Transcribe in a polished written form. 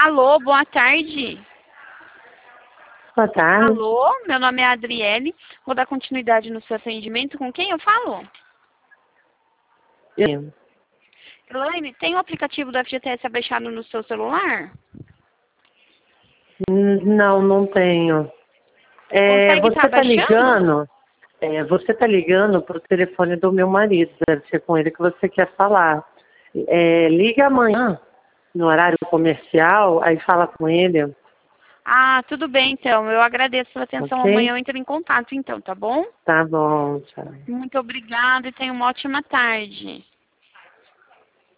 Alô, boa tarde. Boa tarde. Alô, meu nome é Adriele. Vou dar continuidade no seu atendimento. Com quem eu falo? Elaine, tem o aplicativo do FGTS abaixado no seu celular? Não, não tenho. Consegue Você estar está baixando? ligando? Você está ligando para o telefone do meu marido. Deve ser com ele que você quer falar. Liga amanhã, no horário comercial, aí fala com ele, Ah, tudo bem, então. Eu agradeço a sua atenção. Amanhã ok? eu entro em contato, então, tá bom? Tá bom, tchau. Muito obrigada e tenha uma ótima tarde.